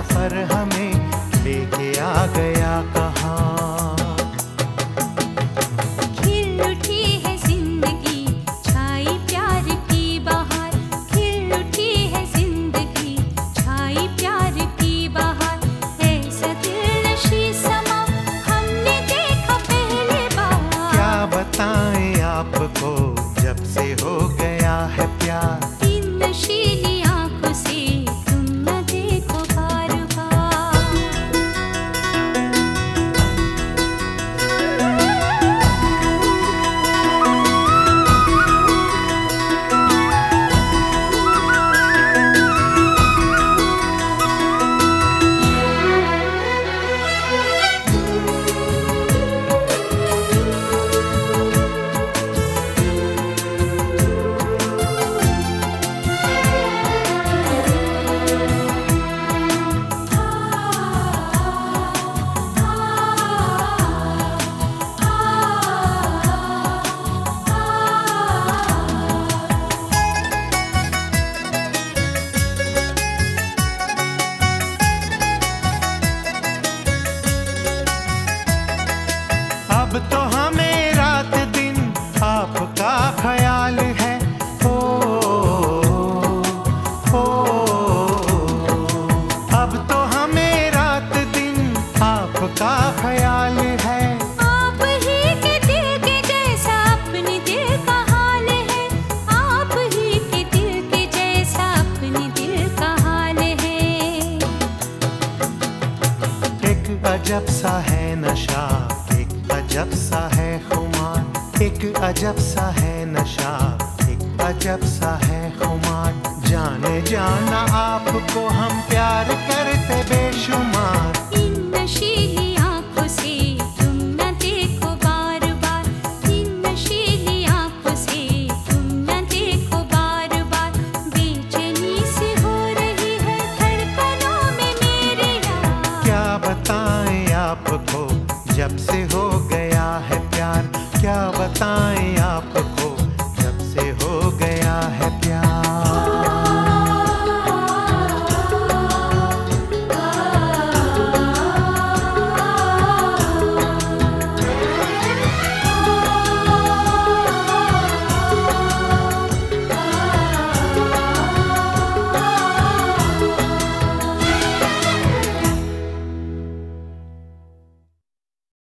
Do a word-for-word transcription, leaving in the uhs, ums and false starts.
सफर हमें लेके आ गया कहाँ। खिल उठी है जिंदगी, छाई प्यार की बहार। खिल उठी है जिंदगी, छाई प्यार की बहार। ऐसा दिलनशी समा हमने देखा पहली बार। क्या बताएं आपको जब से हो गया है प्यार। इन नशीली आंखों से तुम न देखो बार बार। अब तो हमें रात दिन आपका ख्याल है। ओ, ओ, अब तो हमें रात दिन आपका ख्याल है। आप ही के दिल के जैसा अपने दिल का हाल है। आप ही के दिल के जैसा अपने दिल का हाल है। एक अजब सा है नशा, एक अजब सा है खुमार। एक अजब सा है नशा, एक अजब सा है खुमार। जाने जाना आपको हम प्यार करते बेशुमार। इन नशीली आंखों से तुम न देखो बार बार। इन नशीली आंखों से तुम न देखो बार बार। बेचैनी सी हो रही है धड़कनों में मेरे यार। क्या बताएं आपको जब से हो गया है प्यार। क्या बताएं आपको